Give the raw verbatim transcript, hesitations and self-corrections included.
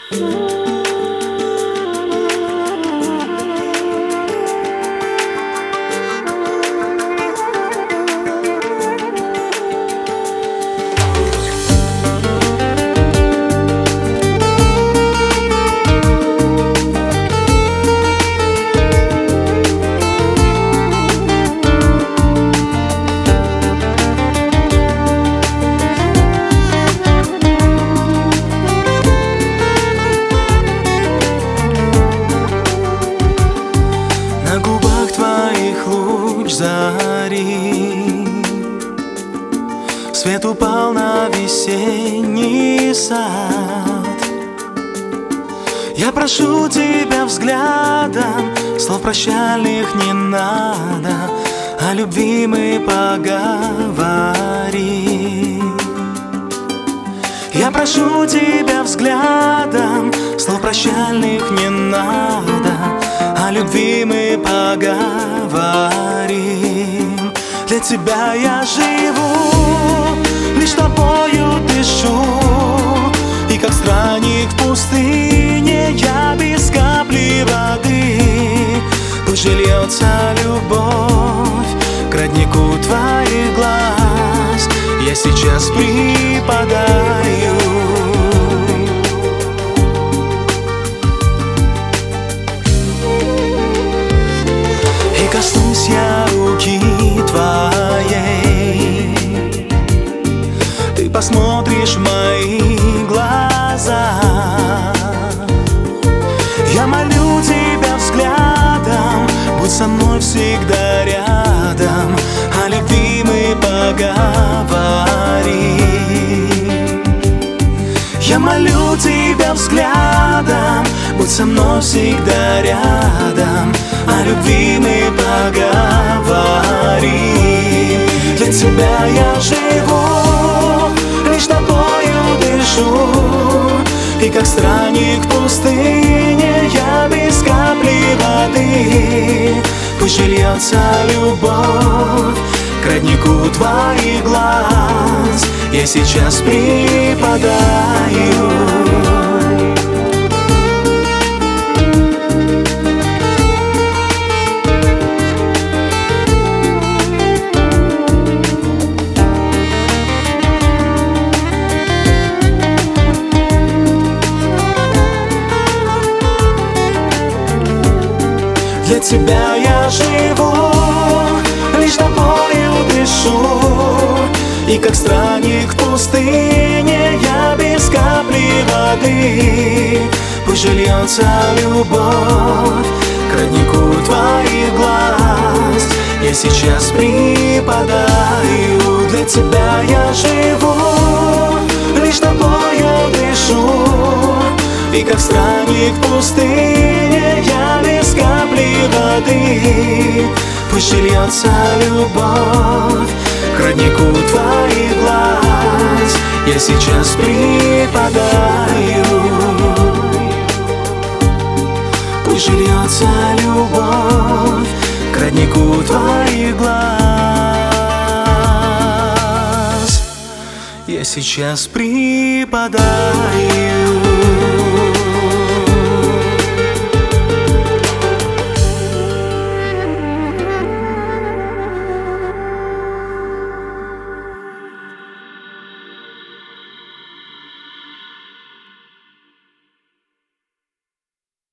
Зари. Свет упал на весенний сад. Я прошу тебя взглядом, слов прощальных не надо, о любви мы поговорим. Я прошу тебя взглядом, слов прощальных не надо, о любви мы поговорим. Для тебя я живу, лишь тобою дышу, и как странник в пустыне я без капли воды. Пусть же льется любовь к роднику твоих глаз, я сейчас припадаю. Коснусь я руки твоей, ты посмотришь в мои глаза. Я молю тебя взглядом, будь со мной всегда рядом, о любви мы поговорим. Я молю тебя взглядом, будь со мной всегда рядом, о любви мы поговорим. Для тебя я живу, лишь тобою дышу, и как странник в пустыне я без капли воды. Пусть же льется любовь к роднику твоих глаз, я сейчас припадаю. Для тебя я живу, лишь тобою дышу, и как странник в пустыне я без капли воды. Пусть же льется любовь к роднику твоих глаз, я сейчас припадаю. Для тебя я живу, лишь тобою дышу, и как странник в пустыне я без капли воды. Пусть же льется любовь к роднику твоих глаз, я сейчас припадаю. Пусть же льется любовь к роднику твоих глаз, я сейчас припадаю.